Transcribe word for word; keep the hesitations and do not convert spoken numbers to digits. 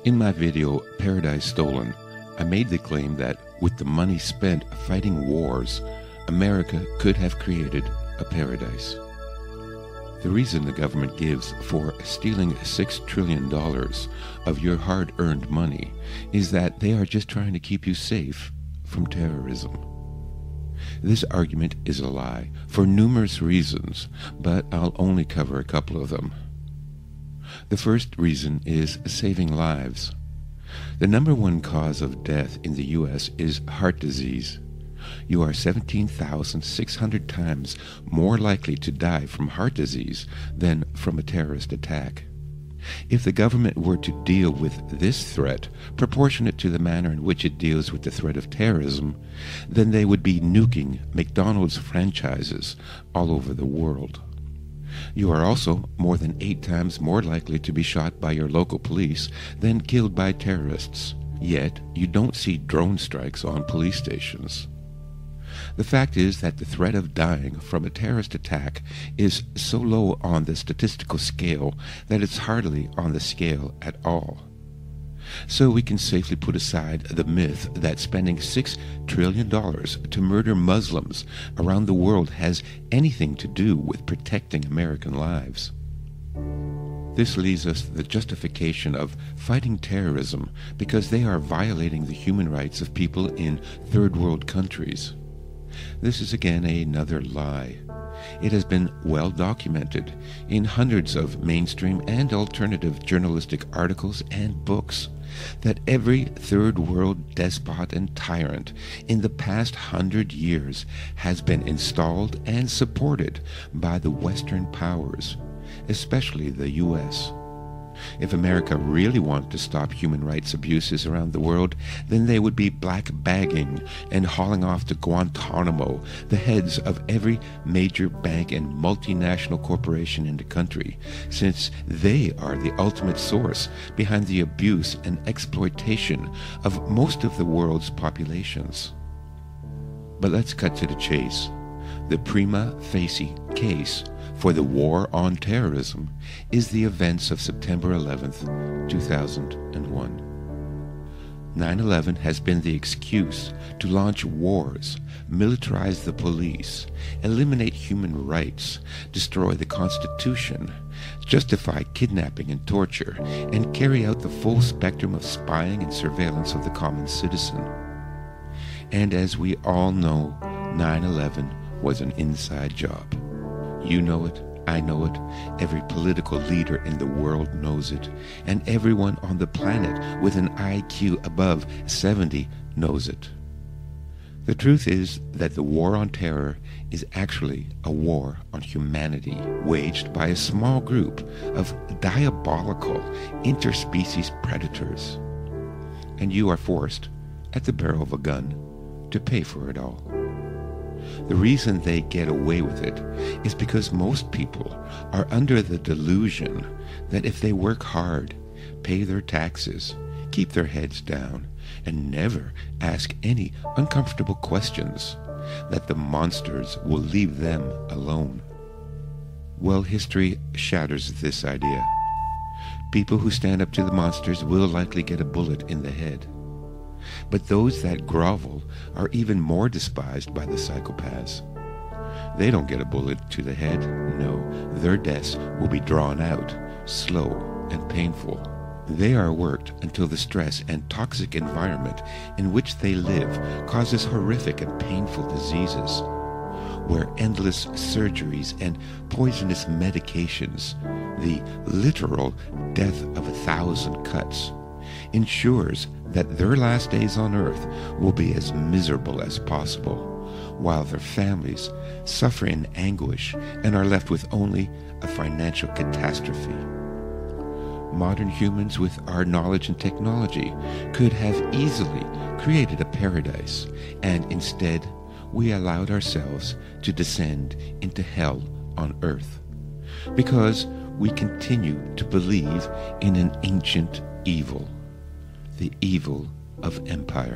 In my video, Paradise Stolen, I made the claim that with the money spent fighting wars, America could have created a paradise. The reason the government gives for stealing six trillion dollars of your hard-earned money is that they are just trying to keep you safe from terrorism. This argument is a lie for numerous reasons, but I'll only cover a couple of them. The first reason is saving lives. The number one cause of death in the U S is heart disease. You are seventeen thousand six hundred times more likely to die from heart disease than from a terrorist attack. If the government were to deal with this threat proportionate to the manner in which it deals with the threat of terrorism, then they would be nuking McDonald's franchises all over the world. You are also more than eight times more likely to be shot by your local police than killed by terrorists. Yet, you don't see drone strikes on police stations. The fact is that the threat of dying from a terrorist attack is so low on the statistical scale that it's hardly on the scale at all. So we can safely put aside the myth that spending six trillion dollars to murder Muslims around the world has anything to do with protecting American lives. This leaves us the justification of fighting terrorism because they are violating the human rights of people in third world countries. This is again another lie. It has been well documented in hundreds of mainstream and alternative journalistic articles and books that every third world despot and tyrant in the past hundred years has been installed and supported by the Western powers, especially the U S If America really wanted to stop human rights abuses around the world, then they would be black-bagging and hauling off to Guantanamo the heads of every major bank and multinational corporation in the country, since they are the ultimate source behind the abuse and exploitation of most of the world's populations. But let's cut to the chase. The prima facie case for the war on terrorism is the events of September eleventh, two thousand one. nine eleven has been the excuse to launch wars, militarize the police, eliminate human rights, destroy the Constitution, justify kidnapping and torture, and carry out the full spectrum of spying and surveillance of the common citizen. And as we all know, nine eleven was an inside job. You know it, I know it, every political leader in the world knows it, and everyone on the planet with an I Q above seventy knows it. The truth is that the war on terror is actually a war on humanity, waged by a small group of diabolical interspecies predators. And you are forced, at the barrel of a gun, to pay for it all. The reason they get away with it is because most people are under the delusion that if they work hard, pay their taxes, keep their heads down, and never ask any uncomfortable questions, that the monsters will leave them alone. Well, history shatters this idea. People who stand up to the monsters will likely get a bullet in the head. But those that grovel are even more despised by the psychopaths. They don't get a bullet to the head. No, their deaths will be drawn out, slow and painful. They are worked until the stress and toxic environment in which they live causes horrific and painful diseases, where endless surgeries and poisonous medications, the literal death of a thousand cuts, ensures that their last days on earth will be as miserable as possible, while their families suffer in anguish and are left with only a financial catastrophe. Modern humans, with our knowledge and technology, could have easily created a paradise, and instead we allowed ourselves to descend into hell on earth, because we continue to believe in an ancient evil, the evil of empire.